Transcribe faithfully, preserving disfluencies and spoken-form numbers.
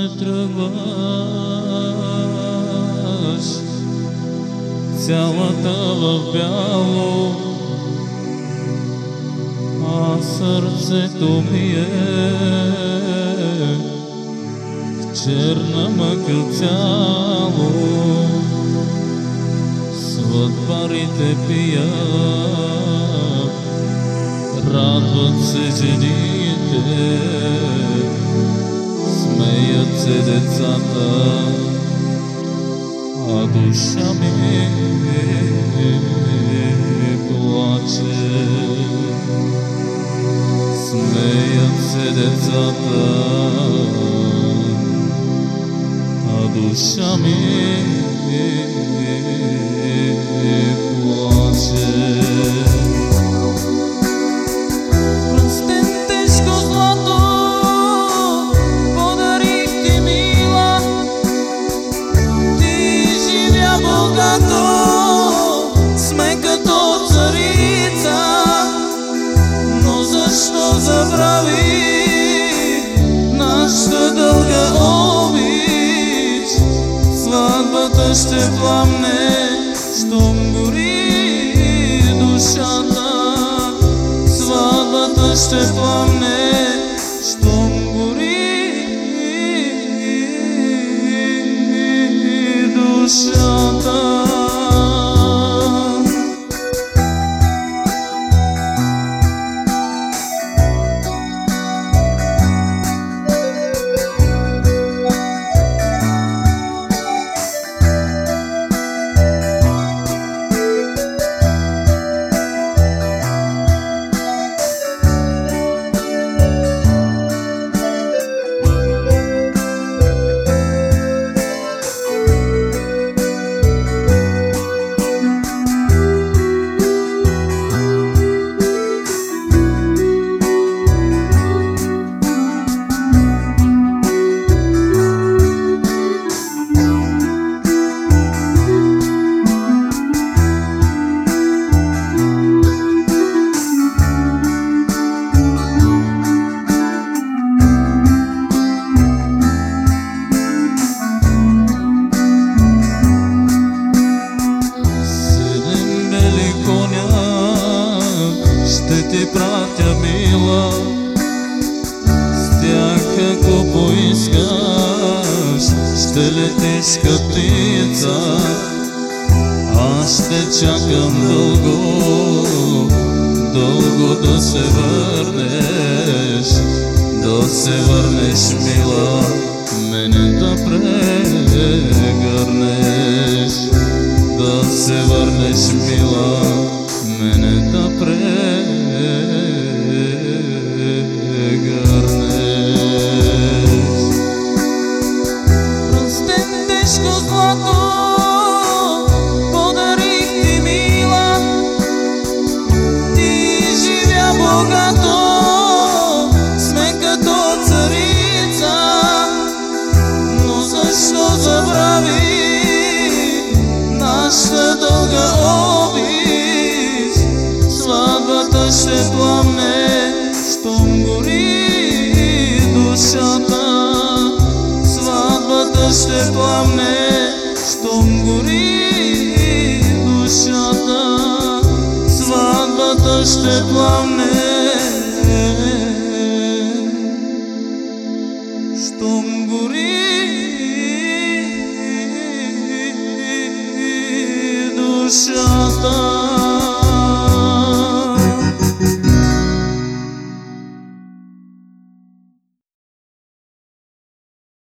не тръгваш, цялата в бяло, а сърцето ми е в черна мъка цяло. Сватбарите пият, радват се жените, смеят се децата, а душа ми плаче. Смеят се децата, а душа ми плаче. Сме като царица, но защо забрави нашата дълга обич? Сватбата ще пламне, щом гори душата. Сватбата ще пламне, щом гори душата. Ще ти пратя, мила, с тях ако поискаш, ще летиш като птица. Аз ще чакам дълго, дълго да се върнеш, да се върнеш, мила, мене да прегърнеш, да се върнеш, мила, мене да прегърнеш. Простен тежко злато подарих ти, мила, ти живя богато, сме като царица, но защо забрави нашата дълга обич? Сватбата ще пламне, щом гори душата. Сватбата ще пламне, щом гори душата. Сватбата ще пламне, щом гори душата.